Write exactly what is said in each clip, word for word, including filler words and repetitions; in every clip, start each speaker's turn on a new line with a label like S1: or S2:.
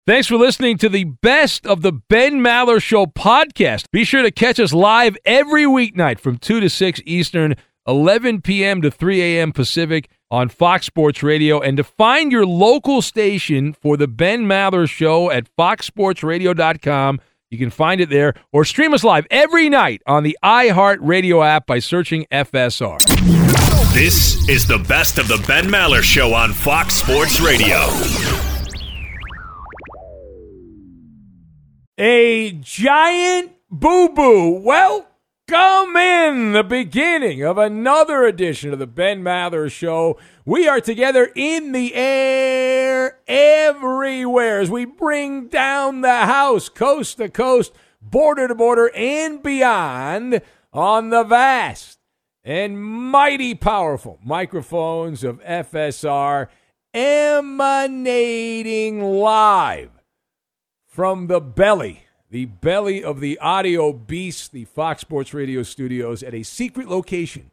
S1: Thanks for listening to the Best of the Ben Maller Show podcast. Be sure to catch us live every weeknight from two to six Eastern, eleven p.m. to three a.m. Pacific on Fox Sports Radio. And to find your local station for the Ben Maller Show at fox sports radio dot com, you can find it there, or stream us live every night on the iHeartRadio app by searching F S R.
S2: This is the Best of the Ben Maller Show on Fox Sports Radio.
S1: A giant boo-boo. Welcome in the beginning of another edition of the Ben Maller Show. We are together in the air everywhere as we bring down the house, coast to coast, border to border, and beyond on the vast and mighty powerful microphones of F S R, emanating live from the belly, the belly of the audio beast, the Fox Sports Radio studios at a secret location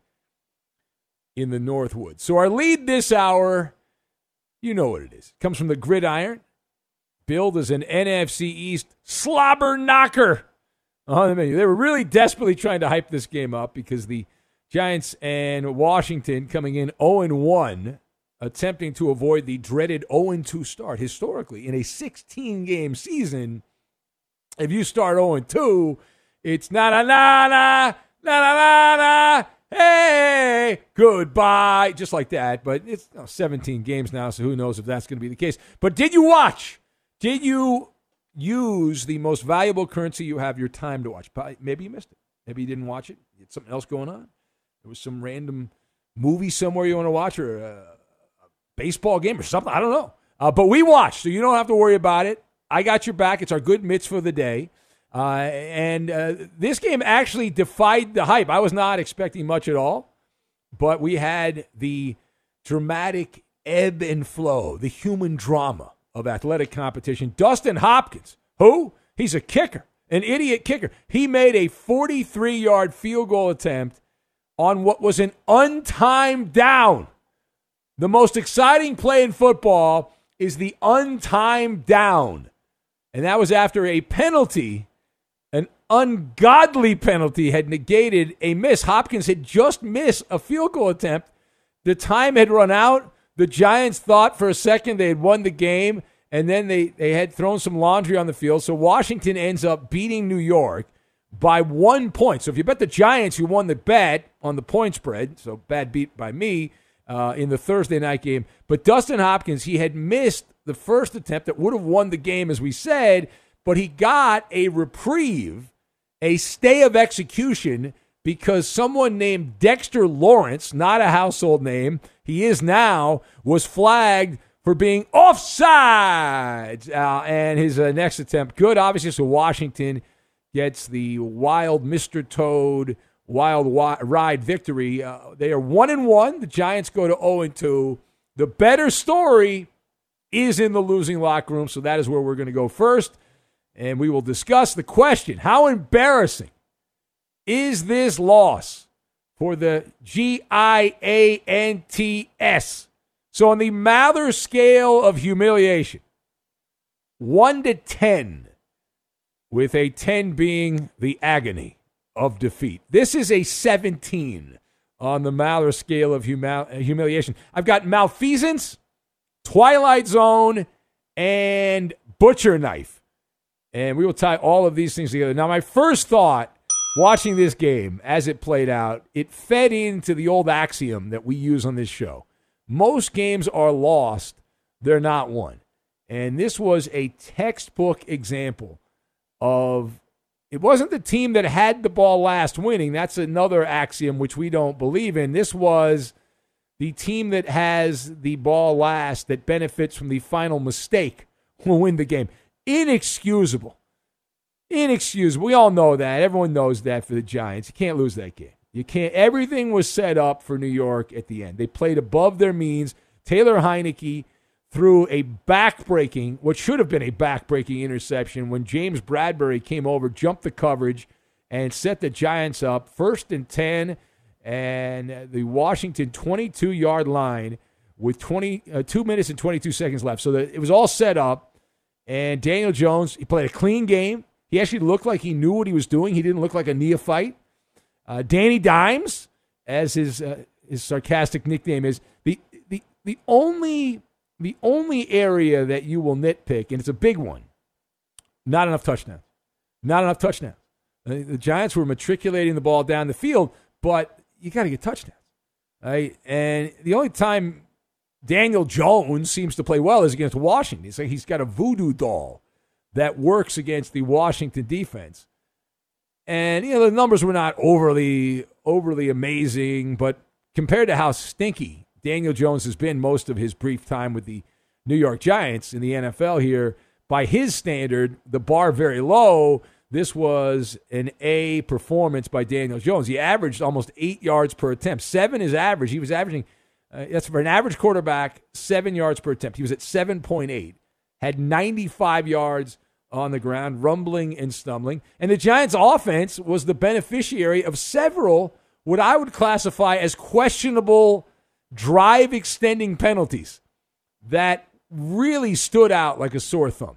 S1: in the Northwoods. So our lead this hour, you know what it is. It comes from the Gridiron, billed as an N F C East slobber knocker on the menu. They were really desperately trying to hype this game up because the Giants and Washington coming in oh and one, attempting to avoid the dreaded oh and two start. Historically, in a sixteen-game season, if you start oh and two, it's na-na-na-na, na-na-na-na, hey, goodbye, just like that. But it's you know, seventeen games now, so who knows if that's going to be the case. But did you watch? Did you use the most valuable currency you have, your time to watch? Maybe you missed it. Maybe you didn't watch it. You had something else going on. There was some random movie somewhere you want to watch, or a baseball game or something. I don't know. Uh, but we watched, so you don't have to worry about it. I got your back. It's our good mitzvah of the day. Uh, and uh, this game actually defied the hype. I was not expecting much at all, but we had the dramatic ebb and flow, the human drama of athletic competition. Dustin Hopkins, who? He's a kicker, an idiot kicker. He made a forty-three-yard field goal attempt on what was an untimed down. The most exciting play in football is the untimed down. And that was after a penalty, an ungodly penalty, had negated a miss. Hopkins had just missed a field goal attempt. The time had run out. The Giants thought for a second they had won the game, and then they, they had thrown some laundry on the field. So Washington ends up beating New York by one point. So if you bet the Giants, you won the bet on the point spread. So bad beat by me. Uh, in the Thursday night game. But Dustin Hopkins, he had missed the first attempt that would have won the game, as we said, but he got a reprieve, a stay of execution, because someone named Dexter Lawrence, not a household name, he is now, was flagged for being offside. Uh, and his uh, next attempt, good, obviously, so Washington gets the wild Mister Toad wild ride victory. Uh, they are one and one. The Giants go to oh and two. The better story is in the losing locker room, so that is where we're going to go first. And we will discuss the question, how embarrassing is this loss for the G I A N T S? So on the Mather scale of humiliation, one to ten, with a ten being the agony of defeat. This is a seventeen on the Mather scale of huma- humiliation. I've got malfeasance, Twilight Zone, and butcher knife. And we will tie all of these things together. Now, my first thought watching this game as it played out, it fed into the old axiom that we use on this show. Most games are lost, they're not won. And this was a textbook example of, it wasn't the team that had the ball last winning. That's another axiom which we don't believe in. This was the team that has the ball last that benefits from the final mistake will win the game. Inexcusable. Inexcusable. We all know that. Everyone knows that for the Giants. You can't lose that game. You can't. Everything was set up for New York at the end. They played above their means. Taylor Heineke threw a back-breaking, what should have been a back-breaking interception when James Bradbury came over, jumped the coverage, and set the Giants up first and ten, and the Washington twenty-two-yard line with twenty, uh, two minutes and twenty-two seconds left. So that it was all set up, And Daniel Jones, he played a clean game. He actually looked like he knew what he was doing. He didn't look like a neophyte. Uh, Danny Dimes, as his uh, his sarcastic nickname is, the the the only the only area that you will nitpick, and it's a big one, not enough touchdowns. Not enough touchdowns. The, the Giants were matriculating the ball down the field, but you got to get touchdowns. Right? And the only time Daniel Jones seems to play well is against Washington. It's like he's got a voodoo doll that works against the Washington defense. And, you know, the numbers were not overly, overly amazing, but compared to how stinky Daniel Jones has been most of his brief time with the New York Giants in the N F L here, by his standard, the bar very low, this was an A performance by Daniel Jones. He averaged almost eight yards per attempt. Seven is average. He was averaging, uh, that's for an average quarterback, seven yards per attempt. He was at seven point eight, had ninety-five yards on the ground, rumbling and stumbling. And the Giants' offense was the beneficiary of several what I would classify as questionable drive-extending penalties that really stood out like a sore thumb.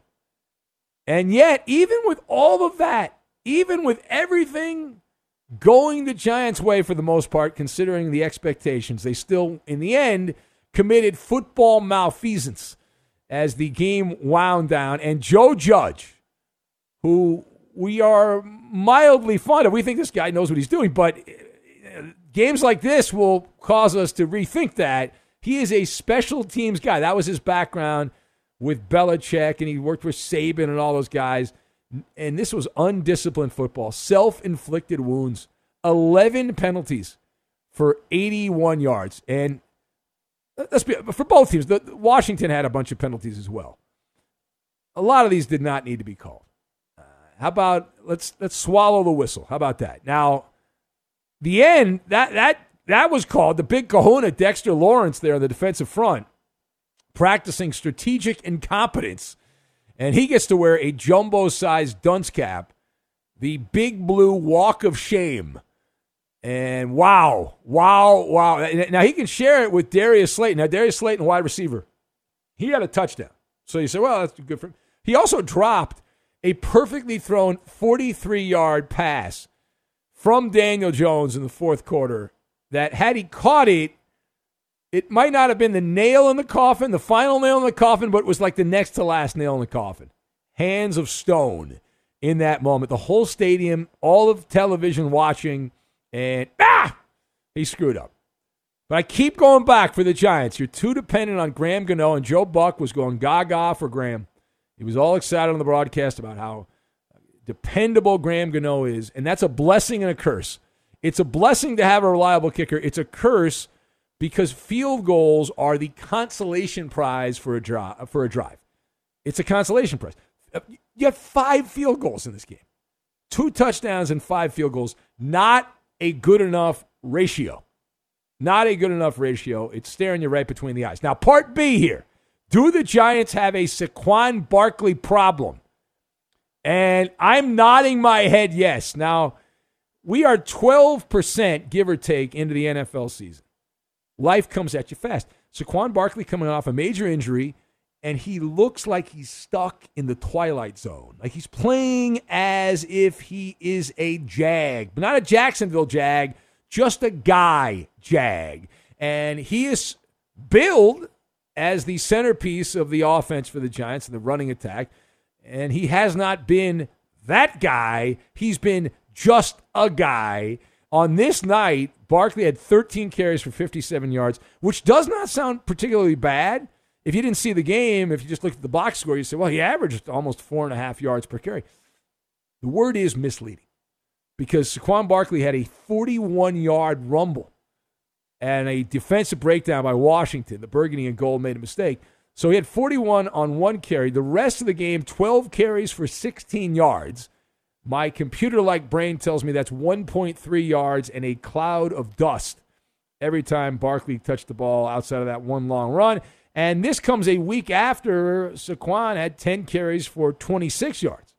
S1: And yet, even with all of that, even with everything going the Giants' way for the most part, considering the expectations, they still, in the end, committed football malfeasance as the game wound down. And Joe Judge, who we are mildly fond of, we think this guy knows what he's doing, but games like this will cause us to rethink that. He is a special teams guy. That was his background with Belichick, and he worked with Saban and all those guys. And this was undisciplined football, self-inflicted wounds, eleven penalties for eighty-one yards. And let's be, for both teams, the, Washington had a bunch of penalties as well. A lot of these did not need to be called. Uh, how about let's let's swallow the whistle? How about that? Now, the end that that that was called. The big kahuna, Dexter Lawrence, there on the defensive front, practicing strategic incompetence, and he gets to wear a jumbo-sized dunce cap, the big blue walk of shame. And wow, wow, wow. Now he can share it with Darius Slayton. Now, Darius Slayton, wide receiver, he had a touchdown. So you say, well, that's good for him. He also dropped a perfectly thrown forty-three-yard pass from Daniel Jones in the fourth quarter that had he caught it, it might not have been the nail in the coffin, the final nail in the coffin, but it was like the next to last nail in the coffin. Hands of stone in that moment. The whole stadium, all of television watching, and ah, he screwed up. But I keep going back for the Giants. You're too dependent on Graham Gano, and Joe Buck was going gaga for Graham. He was all excited on the broadcast about how dependable Graham Gano is, and that's a blessing and a curse. It's a blessing to have a reliable kicker. It's a curse because field goals are the consolation prize for a drive. For a drive. It's a consolation prize. You have five field goals in this game. Two touchdowns and five field goals. Not a good enough ratio. Not a good enough ratio. It's staring you right between the eyes. Now, part B here. Do the Giants have a Saquon Barkley problem? And I'm nodding my head yes. Now, we are twelve percent, give or take, into the N F L season. Life comes at you fast. Saquon Barkley coming off a major injury, and he looks like he's stuck in the twilight zone. Like he's playing as if he is a Jag, but not a Jacksonville Jag, just a guy Jag. And he is billed as the centerpiece of the offense for the Giants and the running attack. And he has not been that guy. He's been just a guy. On this night, Barkley had thirteen carries for fifty-seven yards, which does not sound particularly bad. If you didn't see the game, if you just looked at the box score, you say, well, he averaged almost four and a half yards per carry. The word is misleading because Saquon Barkley had a forty-one-yard rumble and a defensive breakdown by Washington. The burgundy and gold made a mistake. So he had forty-one on one carry. The rest of the game, twelve carries for sixteen yards. My computer-like brain tells me that's one point three yards and a cloud of dust every time Barkley touched the ball outside of that one long run. And this comes a week after Saquon had ten carries for twenty-six yards.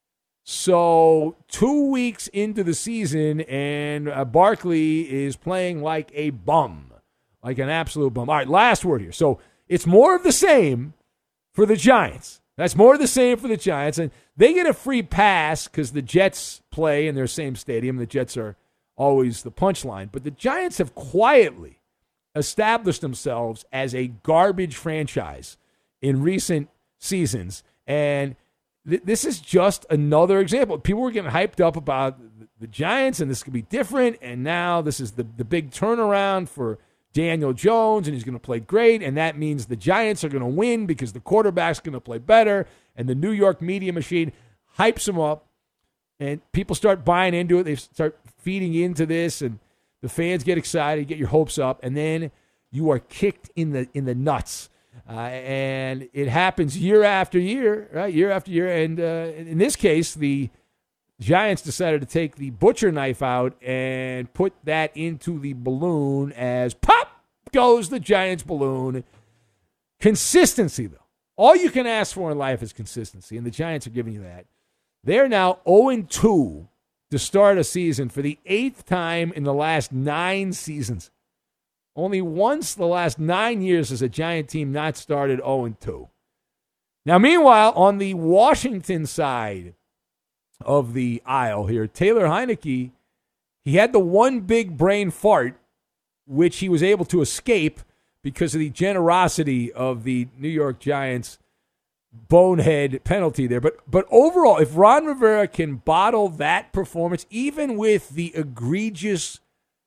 S1: So two weeks into the season, and uh, Barkley is playing like a bum, like an absolute bum. All right, last word here. So it's more of the same for the Giants. That's more of the same for the Giants. And they get a free pass because the Jets play in their same stadium. The Jets are always the punchline. But the Giants have quietly established themselves as a garbage franchise in recent seasons. And th- this is just another example. People were getting hyped up about the Giants, and this could be different. And now this is the, the big turnaround for Daniel Jones, and he's going to play great, and that means the Giants are going to win because the quarterback's going to play better, and the New York media machine hypes him up, and people start buying into it. They start feeding into this, and the fans get excited, get your hopes up, and then you are kicked in the in the nuts. Uh, and it happens year after year, right? Year after year, and uh, in this case, the Giants decided to take the butcher knife out and put that into the balloon as pop goes the Giants balloon. Consistency, though. All you can ask for in life is consistency, and the Giants are giving you that. They're now oh and two to start a season for the eighth time in the last nine seasons. Only once the last nine years has a Giant team not started oh and two. Now, meanwhile, on the Washington side of the aisle here, Taylor Heinicke, he had the one big brain fart, which he was able to escape because of the generosity of the New York Giants bonehead penalty there. But but overall, if Ron Rivera can bottle that performance, even with the egregious,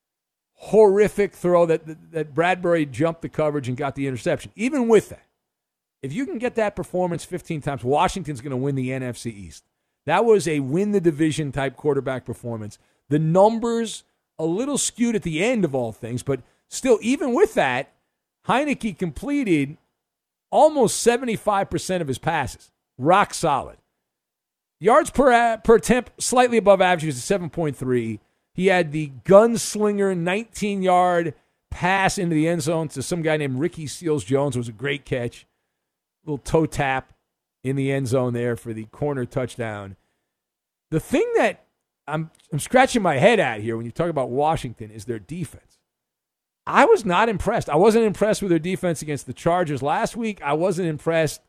S1: horrific throw that, that, that Bradbury jumped the coverage and got the interception, even with that, if you can get that performance fifteen times, Washington's going to win the N F C East. That was a win-the-division type quarterback performance. The numbers a little skewed at the end of all things, but still, even with that, Heinicke completed almost seventy-five percent of his passes. Rock solid. Yards per, per attempt, slightly above average, was seven point three. He had the gunslinger nineteen-yard pass into the end zone to some guy named Ricky Seals-Jones. It was a great catch. Little toe tap in the end zone there for the corner touchdown. The thing that I'm, I'm scratching my head at here when you talk about Washington is their defense. I was not impressed. I wasn't impressed with their defense against the Chargers last week. I wasn't impressed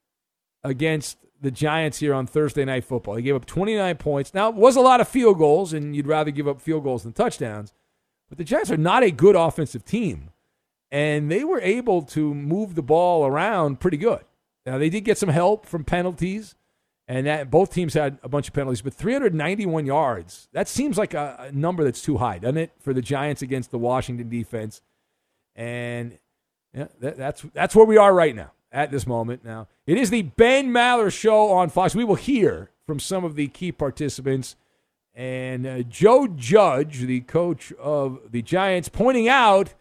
S1: against the Giants here on Thursday Night Football. They gave up twenty-nine points. Now, it was a lot of field goals, and you'd rather give up field goals than touchdowns. But the Giants are not a good offensive team, and they were able to move the ball around pretty good. Now, they did get some help from penalties, and that both teams had a bunch of penalties, but three hundred ninety-one yards, that seems like a, a number that's too high, doesn't it, for the Giants against the Washington defense? And yeah, that, that's that's where we are right now, at this moment. Now, it is the Ben Maller Show on Fox. We will hear from some of the key participants, and uh, Joe Judge, the coach of the Giants, pointing out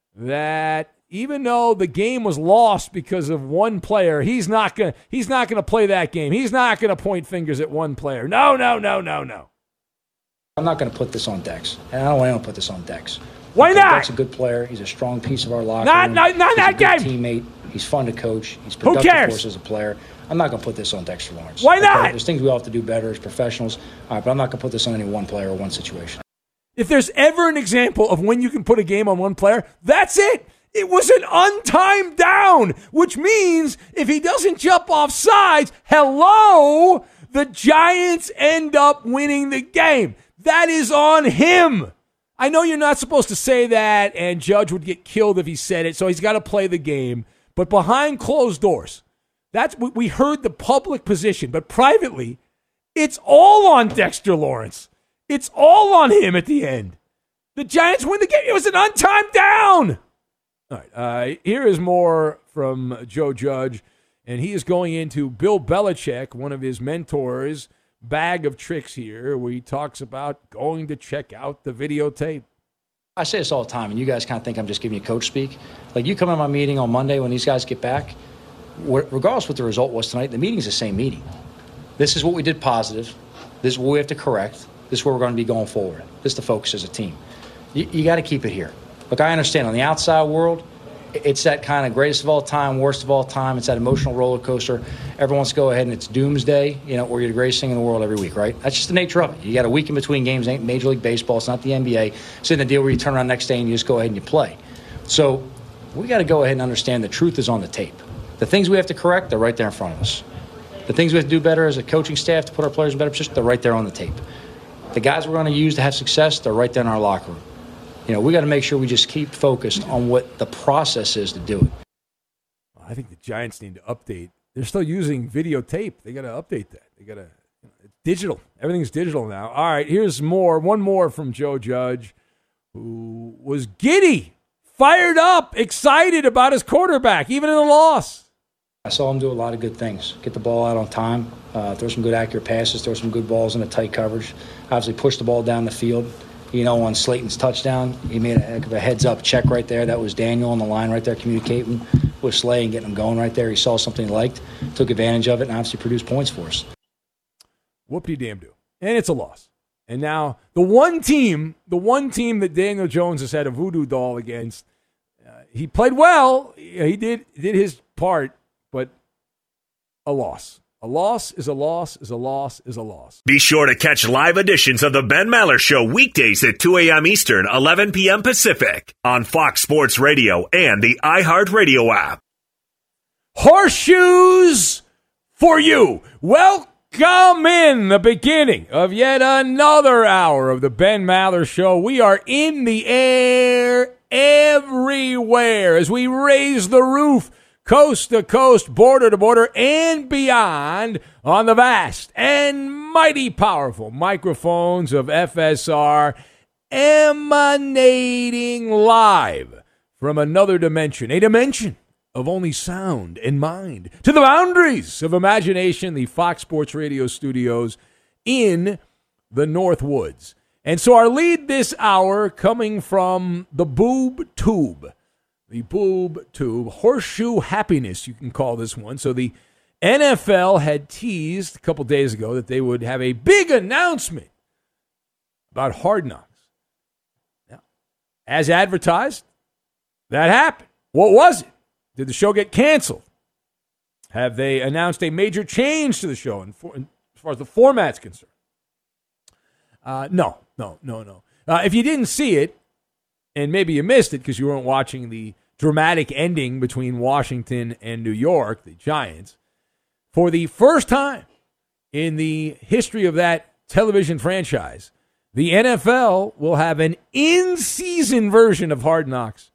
S1: that even though the game was lost because of one player, he's not gonna he's not gonna play that game. He's not gonna point fingers at one player. No, no, no, no, no.
S3: I'm not gonna put this on Dex, and I don't want to put this on Dex.
S1: Why not?
S3: Dex is a good player. He's a strong piece of our locker
S1: not,
S3: room.
S1: Not, not
S3: He's
S1: that
S3: a good
S1: game.
S3: Teammate. He's fun to coach. He's productive
S1: Who cares?
S3: for us as a player. I'm not gonna put this on Dexter Lawrence.
S1: Why not?
S3: Okay? There's things we all have to do better as professionals. All right, but I'm not gonna put this on any one player or one situation.
S1: If there's ever an example of when you can put a game on one player, that's it. It was an untimed down, which means if he doesn't jump off sides, hello, the Giants end up winning the game. That is on him. I know you're not supposed to say that, and Judge would get killed if he said it, so he's got to play the game. But behind closed doors, that's what we heard the public position. But privately, it's all on Dexter Lawrence. It's all on him at the end. The Giants win the game. It was an untimed down. All right, uh, here is more from Joe Judge, and he is going into Bill Belichick, one of his mentors, bag of tricks here, where he talks about going to check out the videotape.
S3: I say this all the time, and you guys kind of think I'm just giving you coach speak. Like, you come in my meeting on Monday when these guys get back, regardless what the result was tonight, the meeting's the same meeting. This is what we did positive. This is what we have to correct. This is where we're going to be going forward. This is the focus as a team. You, you got to keep it here. Look, I understand on the outside world, it's that kind of greatest of all time, worst of all time. It's that emotional roller coaster. Everyone wants to go ahead and it's doomsday, you know, where you're the greatest thing in the world every week, right? That's just the nature of it. You got a week in between games. It ain't Major League Baseball. It's not the N B A. It's in the deal where you turn around next day and you just go ahead and you play. So we got to go ahead and understand the truth is on the tape. The things we have to correct, they're right there in front of us. The things we have to do better as a coaching staff to put our players in better position, they're right there on the tape. The guys we're going to use to have success, they're right there in our locker room. You know, we got to make sure we just keep focused on what the process is to do it.
S1: I think the Giants need to update. They're still using videotape. They got to update that. They got to. It's digital. Everything's digital now. All right, here's more. One more from Joe Judge, who was giddy, fired up, excited about his quarterback, even in a loss.
S3: I saw him do a lot of good things. Get the ball out on time, uh, throw some good accurate passes, throw some good balls in a tight coverage. Obviously push the ball down the field. You know, on Slayton's touchdown, he made a heck of a heads-up check right there. That was Daniel on the line right there communicating with Slay and getting him going right there. He saw something he liked, took advantage of it, and obviously produced points for us.
S1: Whoop-de-damn-do. And it's a loss. And now the one team, the one team that Daniel Jones has had a voodoo doll against, uh, he played well. He did did his part, but a loss. A loss is a loss is a loss is a loss.
S2: Be sure to catch live editions of the Ben Maller Show weekdays at two a.m. Eastern, eleven p.m. Pacific on Fox Sports Radio and the iHeartRadio app.
S1: Horseshoes for you. Welcome in the beginning of yet another hour of the Ben Maller Show. We are in the air everywhere as we raise the roof coast to coast, border to border, and beyond on the vast and mighty powerful microphones of F S R, emanating live from another dimension, a dimension of only sound and mind, to the boundaries of imagination, the Fox Sports Radio studios in the North Woods. And so our lead this hour coming from the Boob Tube. The Boob Tube, Horseshoe Happiness, you can call this one. So the N F L had teased a couple days ago that they would have a big announcement about Hard Knocks. Now, as advertised, that happened. What was it? Did the show get canceled? Have they announced a major change to the show in for, in, as far as the format's concerned? Uh, no, no, no, no. Uh, if you didn't see it, and maybe you missed it because you weren't watching the dramatic ending between Washington and New York, the Giants, for the first time in the history of that television franchise, the N F L will have an in-season version of Hard Knocks.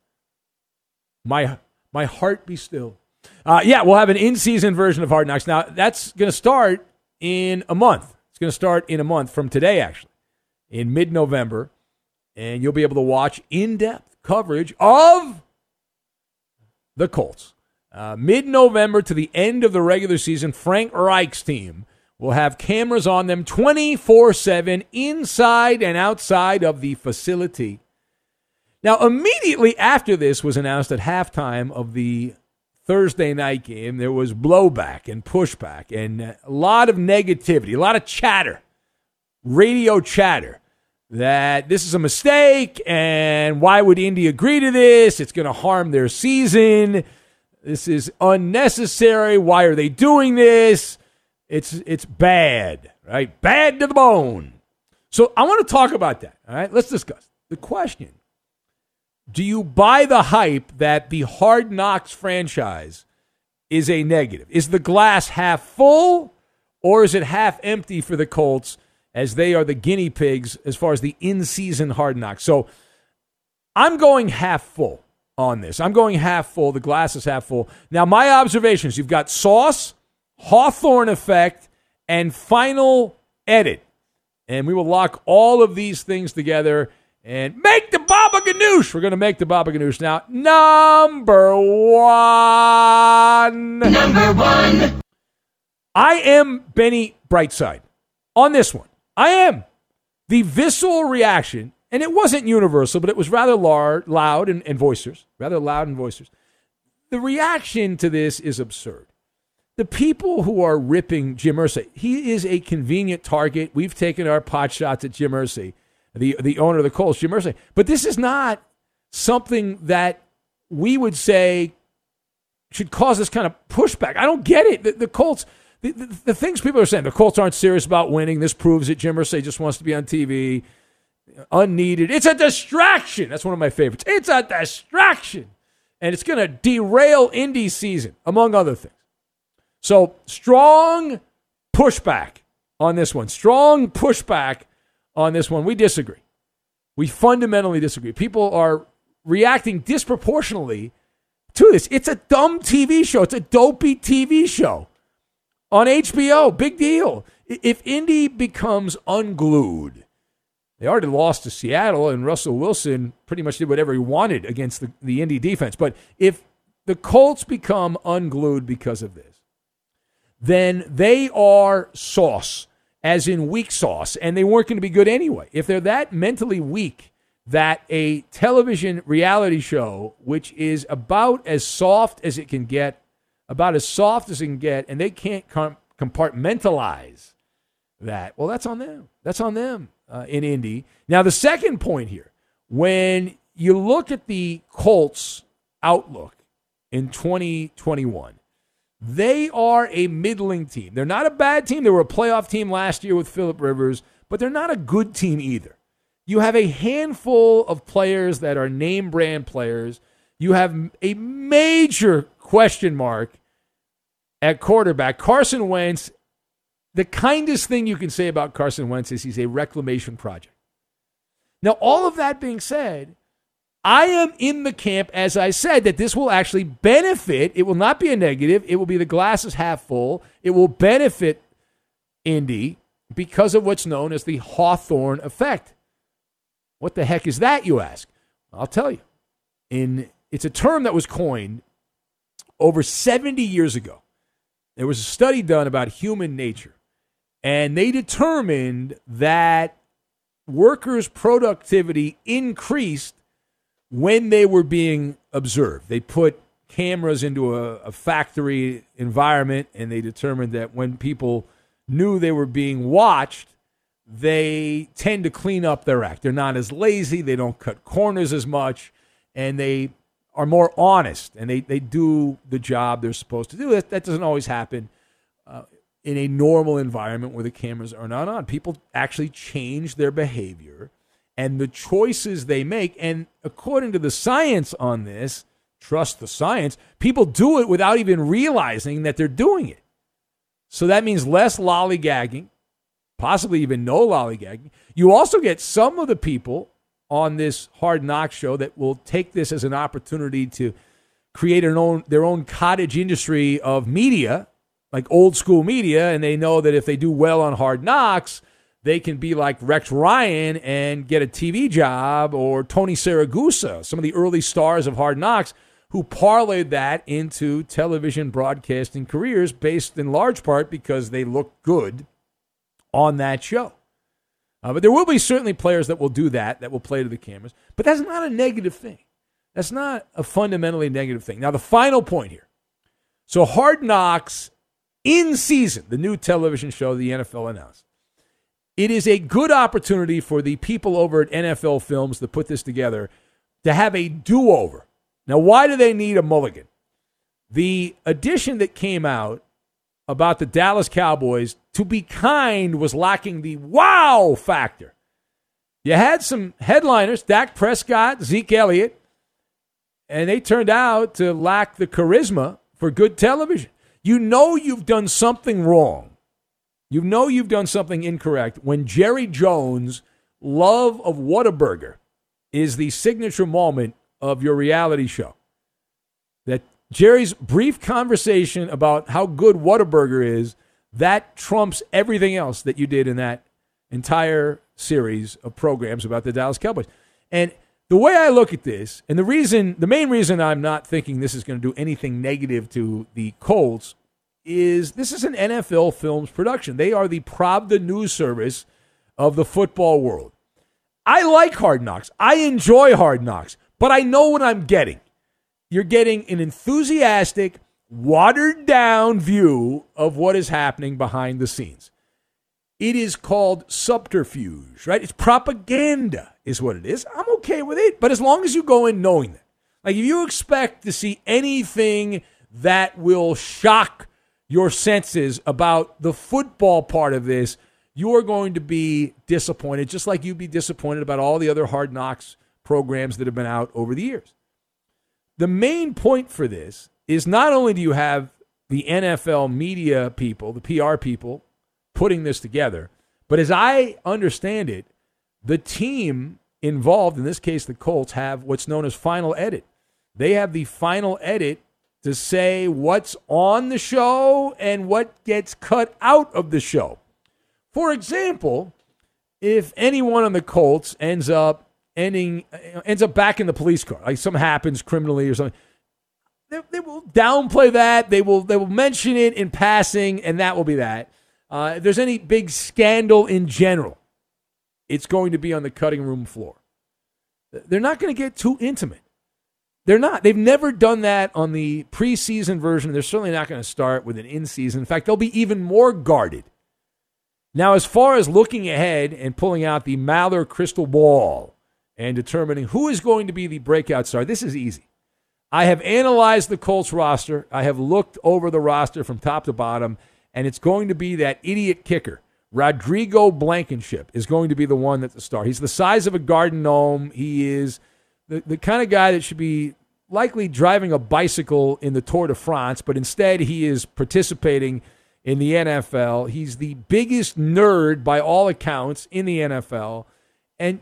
S1: My my heart be still. Uh, yeah, we'll have an in-season version of Hard Knocks. Now, that's going to start in a month. It's going to start in a month from today, actually, in mid-November. And you'll be able to watch in-depth coverage of the Colts. Uh, mid-November to the end of the regular season, Frank Reich's team will have cameras on them twenty-four seven inside and outside of the facility. Now, immediately after this was announced at halftime of the Thursday night game, there was blowback and pushback and a lot of negativity, a lot of chatter, radio chatter, that this is a mistake, and why would Indy agree to this? It's going to harm their season. This is unnecessary. Why are they doing this? It's it's bad, right? Bad to the bone. So I want to talk about that, all right? Let's discuss. The question, do you buy the hype that the Hard Knocks franchise is a negative? Is the glass half full, or is it half empty for the Colts, as they are the guinea pigs as far as the in-season Hard Knocks? So I'm going half full on this. I'm going half full. The glass is half full. Now, my observations, you've got Sauce, Hawthorne Effect, and Final Edit. And we will lock all of these things together and make the Baba Ganoush. We're going to make the Baba Ganoush. Now, number one.
S4: Number one.
S1: I am Benny Brightside on this one. I am. The visceral reaction, and it wasn't universal, but it was rather lar- loud and, and voicers, rather loud and voicers. The reaction to this is absurd. The people who are ripping Jim Irsay, he is a convenient target. We've taken our pot shots at Jim Irsay, the, the owner of the Colts, Jim Irsay. But this is not something that we would say should cause this kind of pushback. I don't get it. The, the Colts... The, the, the things people are saying, the Colts aren't serious about winning. This proves it. Jim Irsay just wants to be on T V. Unneeded. It's a distraction. That's one of my favorites. It's a distraction. And it's going to derail Indy's season, among other things. So, strong pushback on this one. Strong pushback on this one. We disagree. We fundamentally disagree. People are reacting disproportionately to this. It's a dumb T V show. It's a dopey T V show on H B O. Big deal. If Indy becomes unglued, they already lost to Seattle, and Russell Wilson pretty much did whatever he wanted against the, the Indy defense. But if the Colts become unglued because of this, then they are sauce, as in weak sauce, and they weren't going to be good anyway. If they're that mentally weak that a television reality show, which is about as soft as it can get, about as soft as it can get, and they can't com- compartmentalize that, well, that's on them. That's on them uh, in Indy. Now, the second point here, when you look at the Colts' outlook in twenty twenty-one, they are a middling team. They're not a bad team. They were a playoff team last year with Phillip Rivers, but they're not a good team either. You have a handful of players that are name brand players. You have a major question mark at quarterback. Carson Wentz, the kindest thing you can say about Carson Wentz is he's a reclamation project. Now, all of that being said, I am in the camp, as I said, that this will actually benefit. It will not be a negative. It will be the glass is half full. It will benefit Indy because of what's known as the Hawthorne effect. What the heck is that, you ask? I'll tell you. In It's a term that was coined over seventy years ago. There was a study done about human nature, and they determined that workers' productivity increased when they were being observed. They put cameras into a, a factory environment, and they determined that when people knew they were being watched, they tend to clean up their act. They're not as lazy, they don't cut corners as much, and they are more honest, and they, they do the job they're supposed to do. That, that doesn't always happen uh, in a normal environment where the cameras are not on. People actually change their behavior and the choices they make. And according to the science on this, trust the science, people do it without even realizing that they're doing it. So that means less lollygagging, possibly even no lollygagging. You also get some of the people on this Hard Knocks show that will take this as an opportunity to create an own, their own cottage industry of media, like old school media, and they know that if they do well on Hard Knocks, they can be like Rex Ryan and get a T V job, or Tony Saragusa, some of the early stars of Hard Knocks, who parlayed that into television broadcasting careers based in large part because they look good on that show. Uh, but there will be certainly players that will do that, that will play to the cameras. But that's not a negative thing. That's not a fundamentally negative thing. Now, the final point here. So Hard Knocks in season, the new television show the N F L announced. It is a good opportunity for the people over at N F L Films that put this together to have a do-over. Now, why do they need a mulligan? The edition that came out about the Dallas Cowboys, to be kind, was lacking the wow factor. You had some headliners, Dak Prescott, Zeke Elliott, and they turned out to lack the charisma for good television. You know you've done something wrong. You know you've done something incorrect when Jerry Jones' love of Whataburger is the signature moment of your reality show. That Jerry's brief conversation about how good Whataburger is, that trumps everything else that you did in that entire series of programs about the Dallas Cowboys. And the way I look at this, and the reason, the main reason I'm not thinking this is going to do anything negative to the Colts, is this is an N F L Films production. They are the Pravda news service of the football world. I like Hard Knocks. I enjoy Hard Knocks, but I know what I'm getting. You're getting an enthusiastic, watered-down view of what is happening behind the scenes. It is called subterfuge, right? It's propaganda is what it is. I'm okay with it, but as long as you go in knowing that. Like, if you expect to see anything that will shock your senses about the football part of this, you're going to be disappointed, just like you'd be disappointed about all the other Hard Knocks programs that have been out over the years. The main point for this is not only do you have the N F L media people, the P R people, putting this together. But as I understand it, the team involved, in this case the Colts, have what's known as final edit. They have the final edit to say what's on the show and what gets cut out of the show. For example, if anyone on the Colts ends up ending ends up back in the police car, like something happens criminally or something, they, they will downplay that. They will they will mention it in passing, and that will be that. Uh, if there's any big scandal in general, it's going to be on the cutting room floor. They're not going to get too intimate. They're not. They've never done that on the preseason version. They're certainly not going to start with an in-season. In fact, they'll be even more guarded. Now, as far as looking ahead and pulling out the Maller crystal ball and determining who is going to be the breakout star, this is easy. I have analyzed the Colts roster. I have looked over the roster from top to bottom, and it's going to be that idiot kicker. Rodrigo Blankenship is going to be the one that's the star. He's the size of a garden gnome. He is the, the kind of guy that should be likely driving a bicycle in the Tour de France, but instead he is participating in the N F L. He's the biggest nerd by all accounts in the N F L. And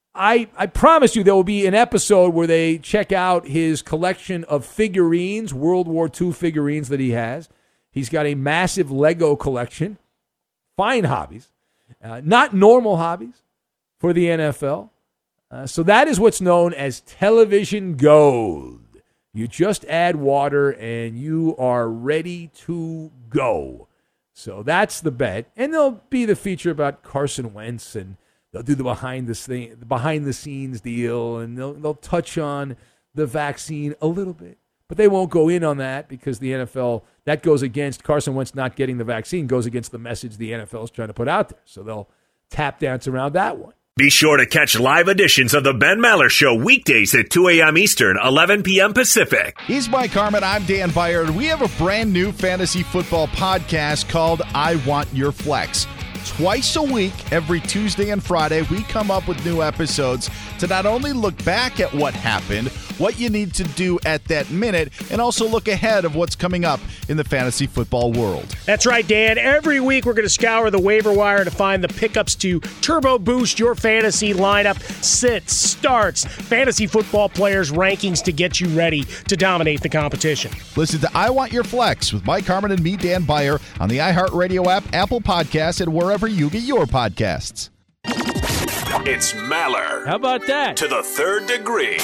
S1: I I promise you there will be an episode where they check out his collection of figurines, World War Two figurines that he has. He's got a massive Lego collection. Fine hobbies. Uh, not normal hobbies for the N F L. Uh, so that is what's known as television gold. You just add water and you are ready to go. So that's the bet. And there'll be the feature about Carson Wentz, and they'll do the behind the thing, behind the scenes deal, and they'll they'll touch on the vaccine a little bit. But they won't go in on that because the N F L, that goes against Carson Wentz not getting the vaccine, goes against the message the N F L is trying to put out there. So they'll tap dance around that one.
S2: Be sure to catch live editions of the Ben Maller Show weekdays at two a.m. Eastern, eleven p.m. Pacific.
S4: He's Mike Harmon. I'm Dan Byard. We have a brand new fantasy football podcast called I Want Your Flex. Twice a week, every Tuesday and Friday, we come up with new episodes to not only look back at what happened, what you need to do at that minute, and also look ahead of what's coming up in the fantasy football world.
S5: That's right, Dan. Every week we're going to scour the waiver wire to find the pickups to turbo boost your fantasy lineup, sits, starts, fantasy football players' rankings to get you ready to dominate the competition.
S4: Listen to I Want Your Flex with Mike Harmon and me, Dan Byer, on the iHeartRadio app, Apple Podcasts, and wherever you get your podcasts.
S2: It's Maller.
S1: How about that?
S2: To the third degree.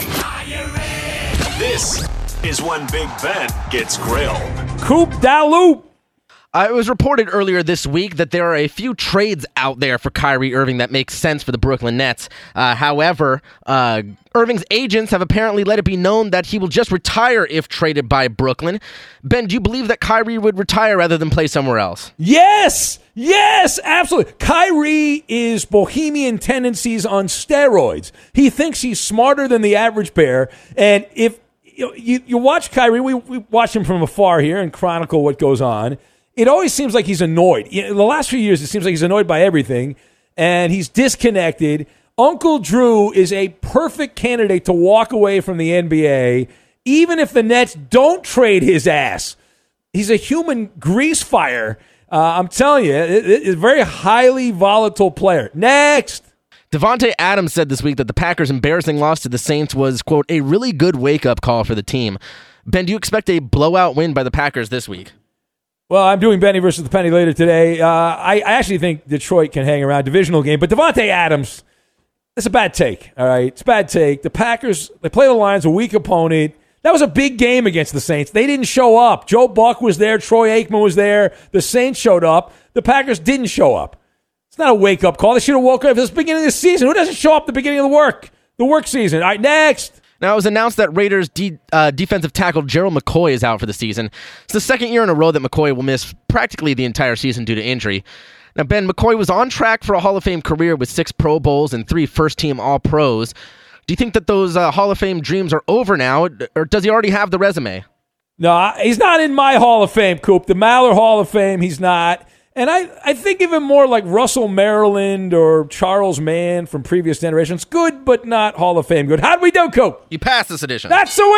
S2: This is when Big Ben gets grilled.
S1: Coop Dalloop.
S6: Uh, it was reported earlier this week that there are a few trades out there for Kyrie Irving that make sense for the Brooklyn Nets. Uh, however, uh, Irving's agents have apparently let it be known that he will just retire if traded by Brooklyn. Ben, do you believe that Kyrie would retire rather than play somewhere else?
S1: Yes! Yes, absolutely. Kyrie is bohemian tendencies on steroids. He thinks he's smarter than the average bear, and if you, you, you watch Kyrie, we, we watch him from afar here and chronicle what goes on. It always seems like he's annoyed. In the last few years, it seems like he's annoyed by everything, and he's disconnected. Uncle Drew is a perfect candidate to walk away from the N B A, even if the Nets don't trade his ass. He's a human grease fire. Uh, I'm telling you, it's a very highly volatile player. Next.
S6: Davante Adams said this week that the Packers' embarrassing loss to the Saints was, quote, a really good wake-up call for the team. Ben, do you expect a blowout win by the Packers this week?
S1: Well, I'm doing Benny versus the Penny later today. Uh, I, I actually think Detroit can hang around. Divisional game. But Davante Adams, it's a bad take, all right? It's a bad take. The Packers, they play the Lions, a weak opponent. That was a big game against the Saints. They didn't show up. Joe Buck was there. Troy Aikman was there. The Saints showed up. The Packers didn't show up. It's not a wake-up call. They should have woken up at the beginning of the season. Who doesn't show up at the beginning of the work? The work season. All right, next.
S6: Now, it was announced that Raiders de- uh, defensive tackle Gerald McCoy is out for the season. It's the second year in a row that McCoy will miss practically the entire season due to injury. Now, Ben, McCoy was on track for a Hall of Fame career with six Pro Bowls and three first-team All-Pros. Do you think that those uh, Hall of Fame dreams are over now, or does he already have the resume?
S1: No, he's not in my Hall of Fame, Coop. The Maller Hall of Fame, he's not. And I, I think of him more like Russell Maryland or Charles Mann from previous generations. Good, but not Hall of Fame good. How'd we do, Coop?
S6: You passed this edition.
S1: That's the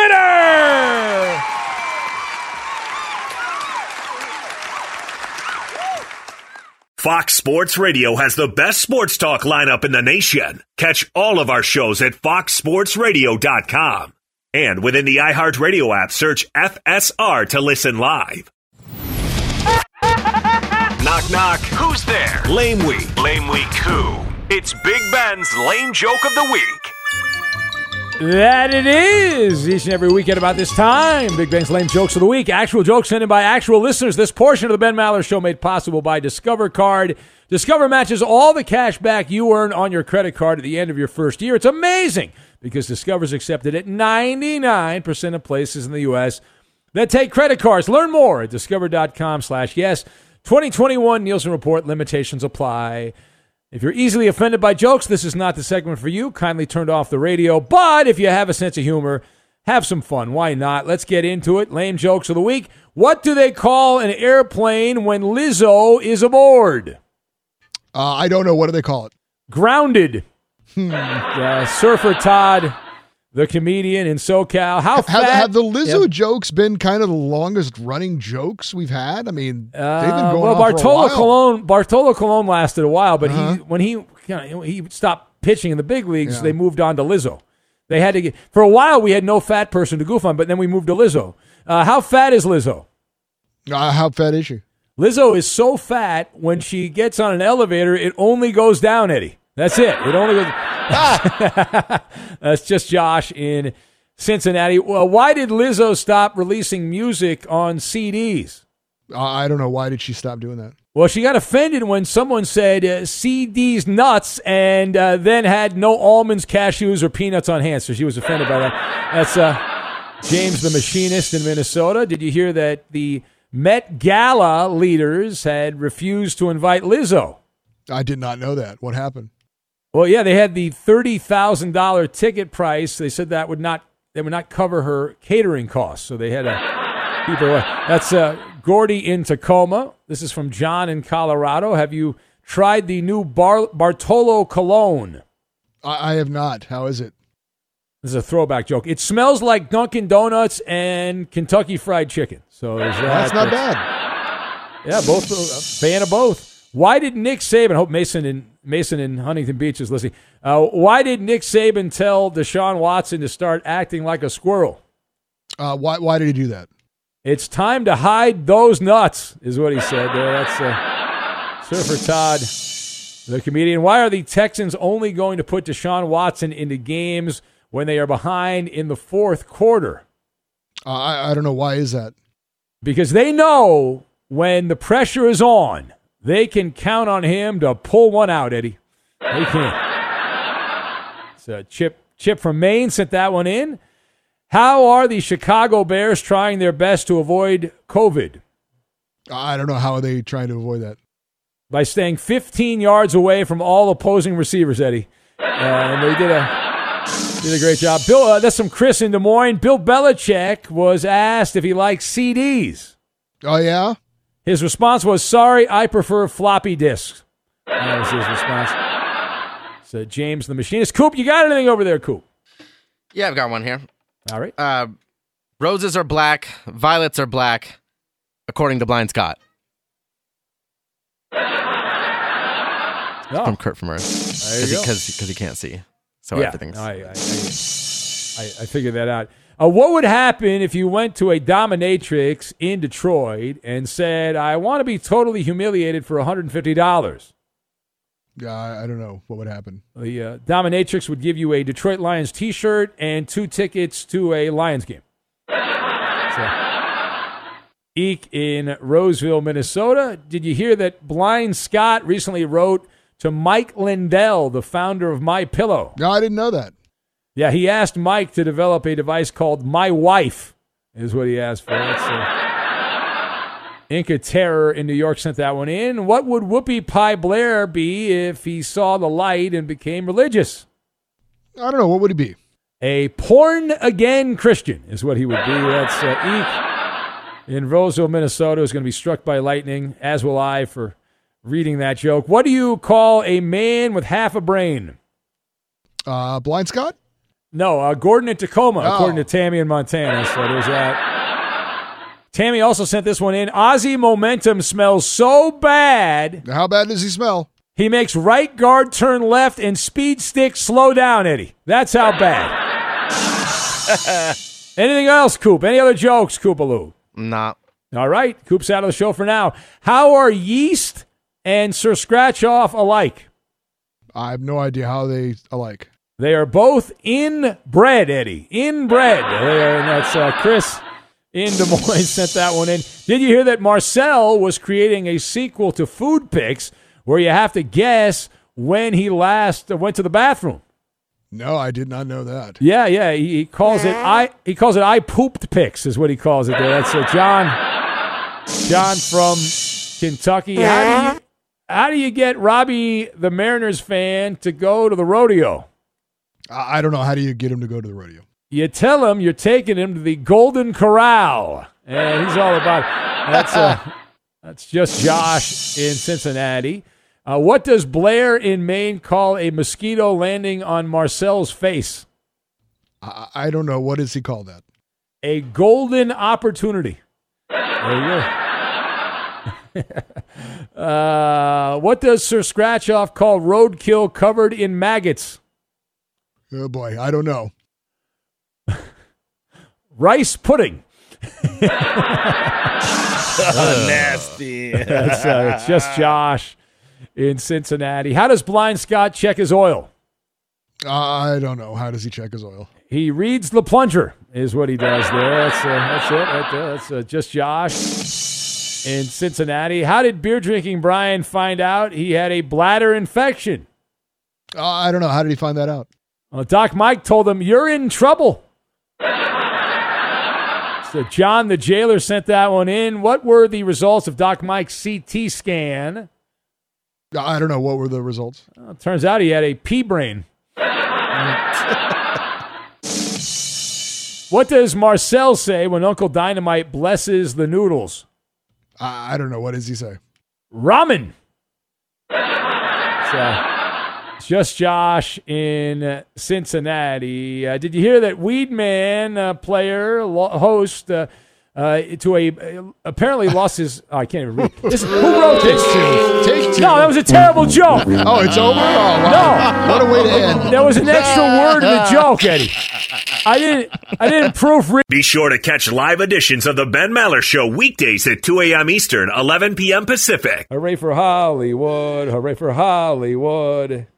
S1: winner!
S2: Fox Sports Radio has the best sports talk lineup in the nation. Catch all of our shows at fox sports radio dot com. And within the iHeartRadio app, search F S R to listen live.
S7: Knock, knock. Who's there?
S2: Lame Week.
S7: Lame Week who? It's Big Ben's Lame Joke of the Week.
S1: That it is. Each and every weekend about this time, Big Ben's Lame Jokes of the Week. Actual jokes sent in by actual listeners. This portion of the Ben Maller Show made possible by Discover Card. Discover matches all the cash back you earn on your credit card at the end of your first year. It's amazing because Discover's accepted at ninety-nine percent of places in the U S that take credit cards. Learn more at discover.com slash yes. twenty twenty-one Nielsen Report. Limitations apply. If you're easily offended by jokes, this is not the segment for you. Kindly turn off the radio. But if you have a sense of humor, have some fun. Why not? Let's get into it. Lame Jokes of the Week. What do they call an airplane when Lizzo is aboard?
S8: Uh, I don't know. What do they call it?
S1: Grounded. uh, Surfer Todd, the comedian in SoCal. How
S8: have,
S1: fat?
S8: Have the Lizzo
S1: yeah.
S8: jokes been kind of the longest running jokes we've had? I mean, they've been going
S1: uh, well,
S8: on
S1: Bartolo
S8: for a while.
S1: Colon, Bartolo Colon lasted a while, but
S8: Uh-huh.
S1: he when he you know, he stopped pitching in the big leagues,
S8: Yeah.
S1: they moved on to Lizzo. They had to get for a while. We had no fat person to goof on, but then we moved to Lizzo. Uh, how fat is Lizzo?
S8: Uh, how fat is she?
S1: Lizzo is so fat when she gets on an elevator, it only goes down, Eddie. That's it. It only goes. That's just Josh in Cincinnati. Well, why did Lizzo stop releasing music on C Ds?
S8: Uh, I don't know. Why did she stop doing that?
S1: Well, she got offended when someone said uh, C Ds nuts and uh, then had no almonds, cashews, or peanuts on hand. So she was offended by that. That's uh, James the Machinist in Minnesota. Did you hear that the Met Gala leaders had refused to invite Lizzo?
S8: I did not know that. What happened?
S1: Well, yeah, they had the thirty thousand dollars ticket price. They said that would not they would not cover her catering costs, so they had to keep her away. That's uh, Gordy in Tacoma. This is from John in Colorado. Have you tried the new Bar- Bartolo Cologne?
S8: I, I have not. How is it?
S1: This is a throwback joke. It smells like Dunkin' Donuts and Kentucky Fried Chicken. So there's that.
S8: That's not bad.
S1: Yeah, both. A fan of both. Why did Nick Saban? I hope Mason in Mason in Huntington Beach is listening. Uh, why did Nick Saban tell Deshaun Watson to start acting like a squirrel?
S8: Uh, why? Why did he do that?
S1: It's time to hide those nuts, is what he said there. That's uh, Surfer Todd, the comedian. Why are the Texans only going to put Deshaun Watson into games when they are behind in the fourth quarter?
S8: Uh, I, I don't know. Why is that?
S1: Because they know when the pressure is on, they can count on him to pull one out, Eddie. They can. It's a Chip, Chip from Maine sent that one in. How are the Chicago Bears trying their best to avoid COVID?
S8: I don't know. How are they trying to avoid that?
S1: By staying fifteen yards away from all opposing receivers, Eddie. Uh, and they did a did a great job. Bill, uh, that's from Chris in Des Moines. Bill Belichick was asked if he likes C Ds.
S8: Oh, yeah?
S1: His response was, sorry, I prefer floppy disks. That was his response. So James the Machinist. Coop, you got anything over there, Coop?
S6: Yeah, I've got one here.
S1: All right.
S6: Uh, roses are black, violets are black, according to Blind Scott.
S1: Oh.
S6: From Kurt from Earth.
S1: There you go.
S6: Because he can't see. So
S1: yeah,
S6: everything's...
S1: I, I, I, I figured that out. Uh, what would happen if you went to a dominatrix in Detroit and said, I want to be totally humiliated for one hundred fifty dollars?
S8: Yeah, I, I don't know what would happen.
S1: The uh, dominatrix would give you a Detroit Lions T-shirt and two tickets to a Lions game. So, Eek in Roseville, Minnesota. Did you hear that Blind Scott recently wrote to Mike Lindell, the founder of MyPillow?
S8: No, I didn't know that.
S1: Yeah, he asked Mike to develop a device called My Wife, is what he asked for. That's, uh, Inca Terror in New York sent that one in. What would Whoopi Pie Blair be if he saw the light and became religious?
S8: I don't know. What would he be?
S1: A porn-again Christian is what he would be. That's uh, Eek in Roseville, Minnesota, who's going to be struck by lightning, as will I, for reading that joke. What do you call a man with half a brain?
S8: Uh, Blind Scott?
S1: No, uh, Gordon in Tacoma,
S8: Oh.
S1: according to Tammy in Montana. So there's that. Tammy also sent this one in. Ozzy Momentum smells so bad.
S8: How bad does he smell?
S1: He makes right guard turn left and speed stick slow down, Eddie. That's how bad. Anything else, Coop? Any other jokes, Koopaloo?
S6: Nah.
S1: All right. Coop's out of the show for now. How are yeast and Sir Scratch-Off alike?
S8: I have no idea how they alike.
S1: They are both inbred, Eddie. Inbred. There, and that's uh, Chris in Des Moines sent that one in. Did you hear that Marcel was creating a sequel to Food Picks where you have to guess when he last went to the bathroom?
S8: No, I did not know that.
S1: Yeah, yeah. He, he calls it I. He calls it I pooped picks is what he calls it there. That's uh, John. John from Kentucky. How do you how do you get Robbie the Mariners fan to go to the rodeo?
S8: I, I don't know. How do you get him to go to the rodeo?
S1: You tell him you're taking him to the Golden Corral, and he's all about it. That's uh, that's just Josh in Cincinnati. Uh, what does Blair in Maine call a mosquito landing on Marcel's face?
S8: I, I don't know. What does he call that?
S1: A golden opportunity. There you go. uh, what does Sir Scratch-Off call roadkill covered in maggots?
S8: Oh, boy. I don't know.
S1: Rice pudding.
S9: Oh, nasty.
S1: That's, uh, it's just Josh in Cincinnati. How does Blind Scott check his oil?
S8: Uh, I don't know. How does he check his oil?
S1: He reads the plunger is what he does there. That's, uh, that's it right there. That's uh, just Josh in Cincinnati. How did beer drinking Brian find out he had a bladder infection?
S8: Uh, I don't know. How did he find that out?
S1: Well, Doc Mike told him, you're in trouble. So John the jailer sent that one in. What were the results of Doc Mike's C T scan?
S8: I don't know. What were the results?
S1: Well, it turns out he had a pea brain. What does Marcel say when Uncle Dynamite blesses the noodles?
S8: I, I don't know. What does he say?
S1: Ramen. So, it's just Josh in Cincinnati. Uh, did you hear that Weedman uh, player, lo- host, uh, uh, to a uh, apparently lost his. Oh, I can't even read. This, who wrote this?
S8: Take two.
S1: No, that was a terrible joke.
S8: Oh, it's over? Oh, wow.
S1: No,
S8: what a way to end.
S1: There was an extra word in the joke, Eddie. I didn't. I didn't proofread.
S2: Be sure to catch live editions of the Ben Maller Show weekdays at two a.m. Eastern, eleven p.m. Pacific.
S1: Hooray for Hollywood! Hooray for Hollywood!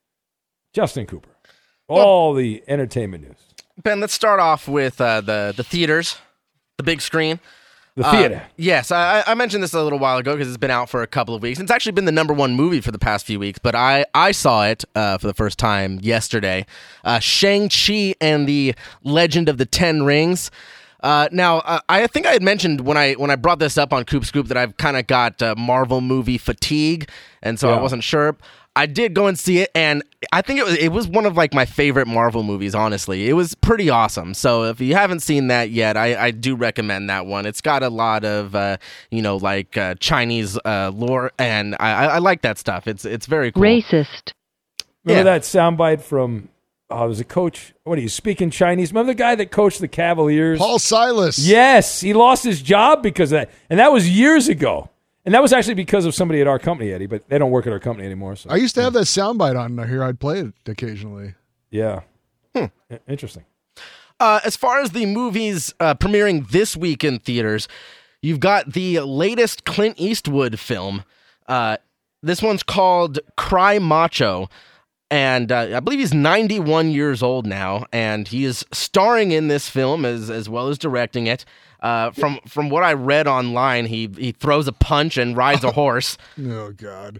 S1: Justin Cooper. All the entertainment news.
S6: Ben, let's start off with uh, the the theaters, the big screen.
S1: The theater.
S6: Uh, yes, I, I mentioned this a little while ago because it's been out for a couple of weeks. It's actually been the number one movie for the past few weeks, but I, I saw it uh, for the first time yesterday. Uh, Shang-Chi and the Legend of the Ten Rings. Uh, now, uh, I think I had mentioned when I when I brought this up on Coop Scoop that I've kind of got uh, Marvel movie fatigue, and so
S1: yeah.
S6: I wasn't sure. I did go and see it, and I think it was it was one of like my favorite Marvel movies. Honestly, it was pretty awesome. So if you haven't seen that yet, I, I do recommend that one. It's got a lot of uh, you know like uh, Chinese uh, lore, and I, I like that stuff. It's it's very cool.
S10: Racist.
S1: Remember
S6: Yeah.
S1: that soundbite from? Oh, it was a coach. What are you speaking Chinese? Remember the guy that coached the Cavaliers?
S8: Paul Silas.
S1: Yes, he lost his job because of that, and that was years ago. And that was actually because of somebody at our company, Eddie, but they don't work at our company anymore. So
S8: I used to have that soundbite on here. I'd play it occasionally.
S1: yeah,
S6: Hmm.
S1: I- interesting.
S6: Uh, as far as the movies uh, premiering this week in theaters, you've got the latest Clint Eastwood film. Uh, this one's called Cry Macho. And uh, I believe he's ninety-one years old now, and he is starring in this film as as well as directing it. Uh, from from what I read online, he he throws a punch and rides a horse.
S8: Oh, God.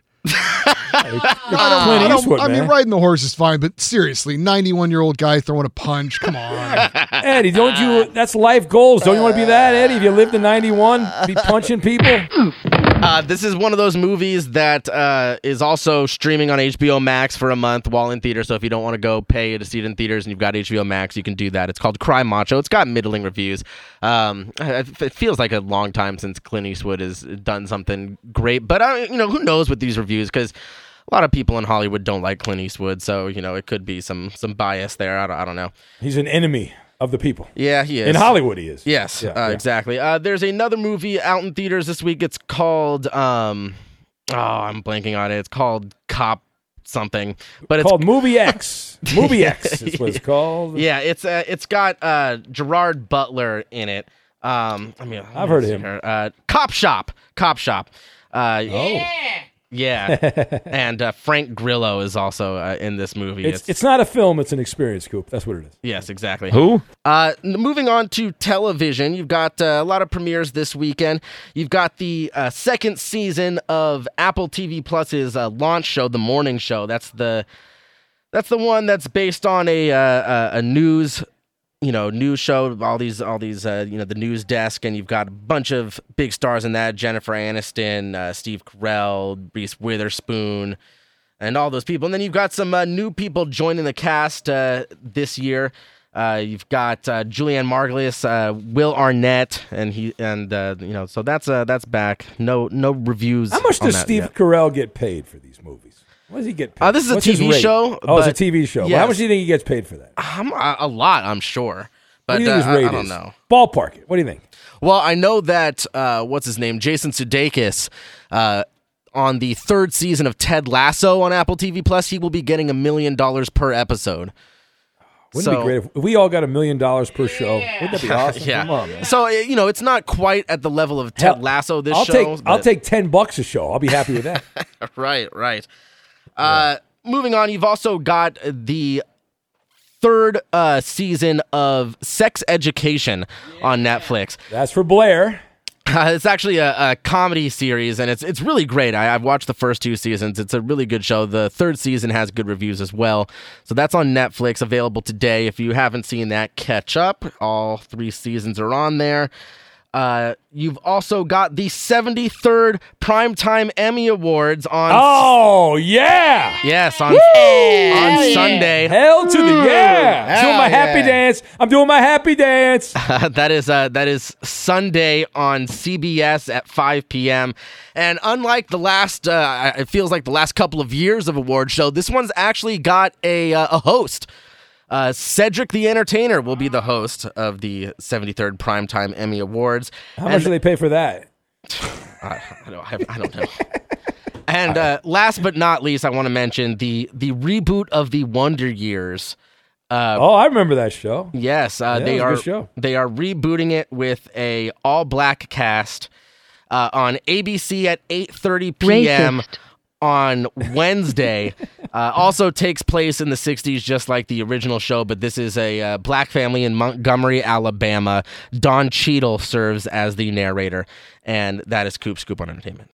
S1: Clint Eastwood,
S8: I mean,
S1: man.
S8: riding the horse is fine, but seriously, ninety-one-year-old guy throwing a punch. Come on.
S1: Eddie, don't you? That's life goals. Don't you want to be that, Eddie? If you lived to ninety-one, be punching people.
S6: Uh, this is one of those movies that uh, is also streaming on H B O Max for a month while in theater. So if you don't want to go pay to see it in theaters and you've got H B O Max, you can do that. It's called Cry Macho. It's got middling reviews. Um, it feels like a long time since Clint Eastwood has done something great. But, uh, you know, who knows with these reviews? Because a lot of people in Hollywood don't like Clint Eastwood. So, you know, it could be some some bias there. I don't, I don't know.
S1: He's an enemy of the people.
S6: Yeah, he is.
S1: In Hollywood, he is.
S6: Yes,
S1: Yeah,
S6: uh,
S1: yeah.
S6: exactly. Uh, there's another movie out in theaters this week. It's called, um, oh, I'm blanking on it. It's called Cop something. But it's
S1: called Movie X. Movie X is what it's called.
S6: Yeah, it's uh, it's got uh, Gerard Butler in it. Um, I mean,
S1: I've heard of him.
S6: Her. Uh, Cop Shop. Cop Shop. Uh,
S1: Oh.
S6: Yeah. And uh, Frank Grillo is also uh, in this movie.
S1: It's, it's not a film, it's an experience, Coop. That's what it is.
S6: Yes, exactly.
S9: Who?
S6: Uh, n- moving on to television, you've got uh, a lot of premieres this weekend. You've got the uh, second season of Apple T V Plus's uh, launch show, The Morning Show. That's the that's the one that's based on a uh, a, a news you know news show. All these all these uh, you know the news desk, and you've got a bunch of big stars in that: Jennifer Aniston, uh, Steve Carell, Reese Witherspoon, and all those people. And then you've got some uh, new people joining the cast uh, this year. Uh, you've got uh, Julianne Margulies, uh, Will Arnett, and he and uh, you know, so that's uh, that's back. No no reviews.
S1: How much
S6: on
S1: does
S6: that
S1: Steve
S6: yet.
S1: Carell get paid for these movies? What does he get paid?
S6: Uh, this is a
S1: What's
S6: T
S1: his
S6: V
S1: rate?
S6: show,
S1: Oh, it's a
S6: but-
S1: T V show. Well,
S6: yes.
S1: how much do you think he gets paid for that?
S6: Um, a, a lot, I'm sure,
S1: What
S6: but
S1: do you think
S6: uh,
S1: his
S6: I,
S1: rate
S6: I don't
S1: is?
S6: know.
S1: Ballpark it. What do you think?
S6: Well, I know that uh, what's his name, Jason Sudeikis, uh, on the third season of Ted Lasso on Apple T V Plus, he will be getting a million dollars per episode.
S1: Wouldn't
S6: So-
S1: it be great if we all got a million dollars per show? Wouldn't that be awesome?
S6: Yeah.
S1: Come on, man.
S6: So uh, you know, it's not quite at the level of Ted
S1: Hell,
S6: Lasso. This
S1: I'll
S6: show,
S1: take I'll
S6: but-
S1: take ten bucks a show. I'll be happy with that.
S6: right, right. Uh, moving on, you've also got the third uh, season of Sex Education on Netflix.
S1: That's for Blair.
S6: Uh, it's actually a, a comedy series, and it's it's really great. I, I've watched the first two seasons. It's a really good show. The third season has good reviews as well. So that's on Netflix, available today. If you haven't seen that, catch up. All three seasons are on there. Uh, you've also got the seventy-third Primetime Emmy Awards on...
S1: Oh, yeah.
S6: Yes, on, on Sunday.
S1: Hell to the yeah. Doing my happy
S9: yeah.
S1: dance. I'm doing my happy dance.
S6: that is uh, that is Sunday on C B S at five p.m. And unlike the last, uh, it feels like the last couple of years of award show, this one's actually got a uh, a host. Uh, Cedric the Entertainer will be the host of the seventy-third Primetime Emmy Awards.
S1: How much do they pay for that?
S6: I, I, don't, I, I don't know. And uh, last but not least, I want to mention the the reboot of the Wonder Years. Uh,
S1: Oh, I remember that show.
S6: Yes, uh,
S1: Yeah,
S6: they
S1: it was a
S6: are.
S1: good show.
S6: They are rebooting it with a all black cast uh, on A B C at eight thirty p.m.
S10: Racist.
S6: on Wednesday. uh, also takes place in the sixties, just like the original show. But this is a uh, black family in Montgomery, Alabama. Don Cheadle serves as the narrator, and that is Coop Scoop on Entertainment.